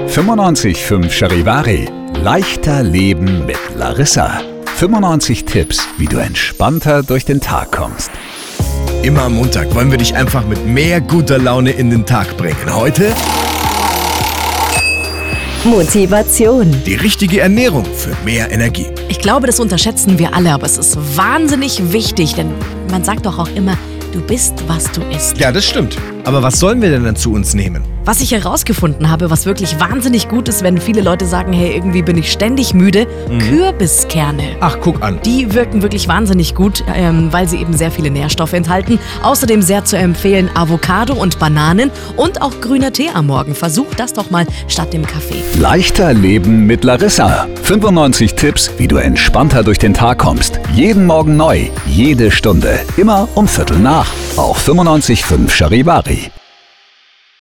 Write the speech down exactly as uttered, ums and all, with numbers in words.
fünfundneunzig Komma fünf Charivari. Leichter Leben mit Larissa. fünfundneunzig Tipps, wie du entspannter durch den Tag kommst. Immer am Montag wollen wir dich einfach mit mehr guter Laune in den Tag bringen. Heute Motivation. die richtige Ernährung für mehr Energie. Ich glaube, das unterschätzen wir alle, aber es ist wahnsinnig wichtig, denn man sagt doch auch immer, du bist, was du isst. Ja, das stimmt. Aber was sollen wir denn dann zu uns nehmen? Was ich herausgefunden habe, was wirklich wahnsinnig gut ist, wenn viele Leute sagen, hey, irgendwie bin ich ständig müde, mhm. Kürbiskerne. Ach, guck an. Die wirken wirklich wahnsinnig gut, ähm, weil sie eben sehr viele Nährstoffe enthalten. Außerdem sehr zu empfehlen Avocado und Bananen und auch grüner Tee am Morgen. Versuch das doch mal statt dem Kaffee. Leichter Leben mit Larissa. fünfundneunzig Tipps, wie du entspannter durch den Tag kommst. Jeden Morgen neu, jede Stunde, immer um Viertel nach. Auf fünfundneunzig Komma fünf Charivari.